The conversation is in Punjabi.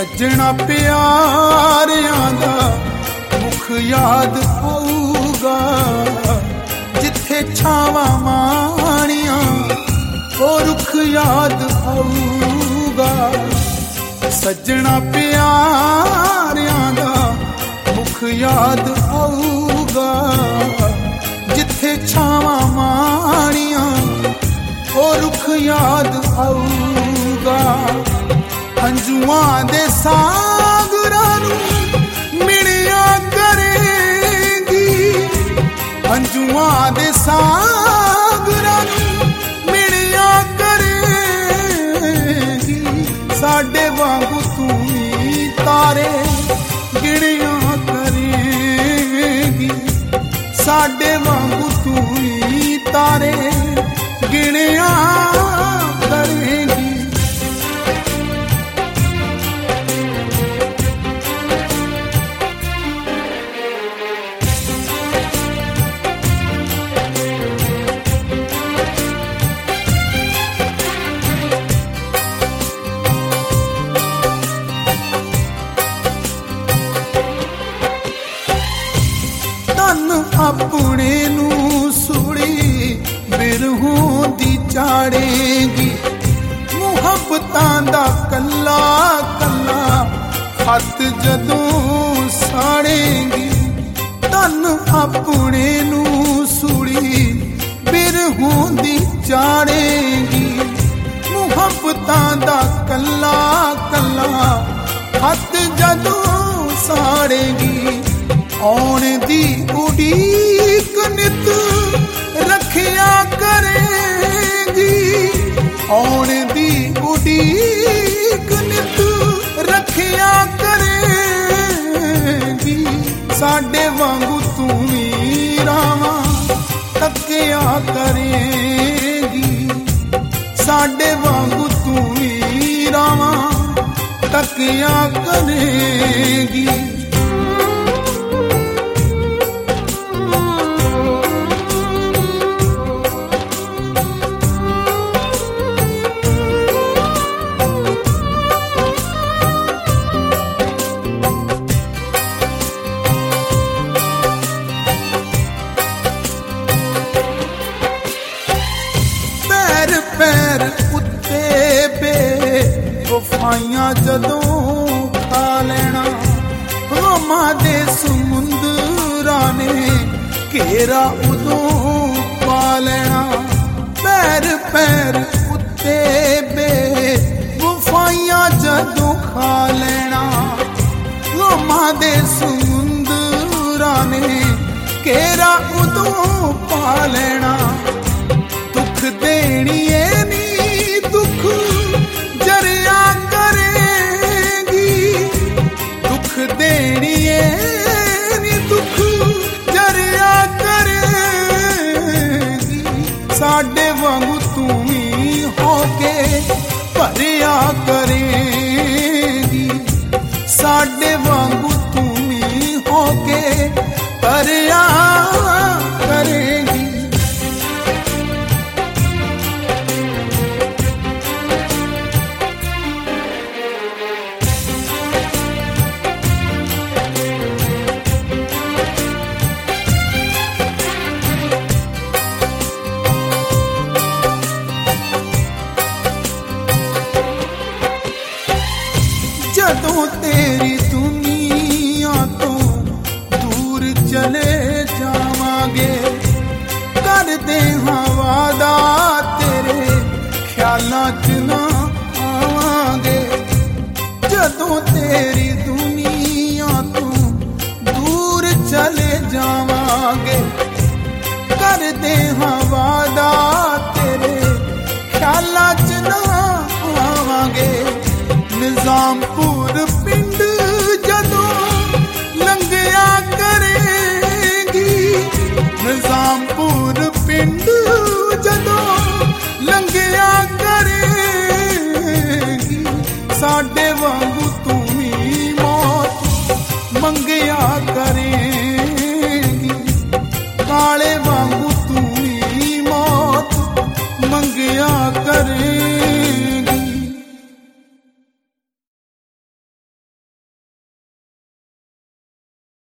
ਸੱਜਣਾ ਪਿਆਰਿਆਂ ਦਾ ਮੁਖ ਯਾਦ ਆਊਗਾ, ਜਿੱਥੇ ਛਾਵਾਂ ਮਾਣੀਆਂ ਉਹ ਰੁੱਖ ਯਾਦ ਆਊਗਾ। ਸੱਜਣਾ ਪਿਆਰਿਆਂ ਦਾ ਮੁਖ ਯਾਦ ਆਊਗਾ, ਜਿੱਥੇ ਛਾਵਾਂ ਮਾਣੀਆਂ ਉਹ ਰੁੱਖ ਯਾਦ ਆਊਗਾ। ਹੰਝੂਆਂ ਦੇ ਸਾਗਰਾਂ ਨੂੰ ਮਿਲਿਆ ਕਰੇਗੀ, ਹੰਝੂਆਂ ਦੇ ਸਾਗਰਾਂ ਨੂੰ ਮਿਲਿਆ ਕਰੇਗੀ। ਸਾਡੇ ਵਾਂਗੂ ਤੂੰ ਵੀ ਤਾਰੇ ਗਿਣਿਆ ਕਰੇਗੀ, ਸਾਡੇ ਵਾਂਗੂ ਤੂੰ ਵੀ ਤਾਰੇ ਗਿਣਿਆ ਕਰੇਗੀ। ਆਪਣੇ ਨੂੰ ਸੂਲੀ ਬਿਰਹੋਂ ਦੀ ਚਾੜੇਗੀ, ਮੁਹੱਬਤਾਂ ਦਾ ਕੱਲਾ ਕੱਲਾ ਹੱਥ ਜਦੋਂ ਸਾੜੇਗੀ। ਤਨ ਆਪਣੇ ਨੂੰ ਸੂਲੀ ਬਿਰਹੋਂ ਦੀ ਚਾੜੇਗੀ, ਮੁਹੱਬਤਾਂ ਦਾ ਕੱਲਾ ਕੱਲਾ ਹੱਥ ਜਦੋਂ ਸਾੜੇਗੀ। ਆਉਣ ਦੀ ਉਡੀਕ ਨਿਤ ਰੱਖਿਆ ਕਰੇਗੀ, ਆਉਣ ਦੀ ਉਡੀਕ ਨਿਤ ਰੱਖਿਆ ਕਰੇਗੀ। ਸਾਡੇ ਵਾਂਗੂ ਤੂੰ ਵੀ ਰਾਵਾਂ ਤੱਕਿਆ ਕਰੇਗੀ, ਸਾਡੇ ਵਾਂਗੂ ਤੂੰ ਵੀ ਰਾਵਾਂ ਤੱਕਿਆ ਕਰੇਗੀ। ਪੈਰ ਉੱਤੇ ਬੇਵਫਾਈਆਂ ਜਦੋਂ ਖਾ ਲੈਣਾ, ਗਮਾਂ ਦੇ ਸਮੁੰਦਰਾਂ ਨੇ ਘੇਰਾ ਉਦੋਂ ਪਾ ਲੈਣਾ। ਪੈਰ ਪੈਰ ਉੱਤੇ ਬੇਵਫਾਈਆਂ ਜਦੋਂ ਖਾ ਲੈਣਾ, ਗਮਾਂ ਦੇ ਸਮੁੰਦਰਾਂ ਨੇ ਘੇਰਾ ਉਦੋਂ ਪਾ ਲੈਣਾ। ਦੁੱਖ ਦੇਣੀਏ ਨੀ ਦੁੱਖ ਜਰਿਆ ਕਰੇਗੀ, ਦੁੱਖ ਦੇਣੀਏ ਨੀ ਦੁੱਖ ਜਰਿਆ ਕਰੇਗੀ। ਸਾਡੇ ਵਾਂਗੂ ਤੂੰ ਵੀ ਹੋ ਕੇ ਭਰਿਆ ਕਰੇਗੀ, ਸਾਡੇ ਵਾਂਗੂ ਤੂੰ ਵੀ ਹੋ ਕੇ ਭਰਿਆ ਕਰੇਗੀ। ਜਦੋਂ ਤੇਰੀ ਦੁਨੀਆ ਤੋਂ ਦੂਰ ਚਲੇ ਜਾਵਾਂਗੇ, ਕਰਦੇ ਹਾਂ ਵਾਦਾ ਤੇਰੇ ਖਿਆਲਾਂ 'ਚ ਨਾ ਆਵਾਂਗੇ। ਜਦੋਂ ਤੇਰੀ ਦੁਨੀਆ ਤੋਂ ਦੂਰ ਚਲੇ ਜਾਵਾਂਗੇ, ਕਰਦੇ ਹਾਂ ਵਾਦਾ ਤੇਰੇ ਖਿਆਲਾਂ 'ਚ ਨਾ ਆਵਾਂਗੇ। ਨਿਜ਼ਾਮਪੁਰ ਪਿੰਡ ਜਦੋਂ ਲੰਘਿਆ ਕਰੇਗੀ, ਨਿਜ਼ਾਮ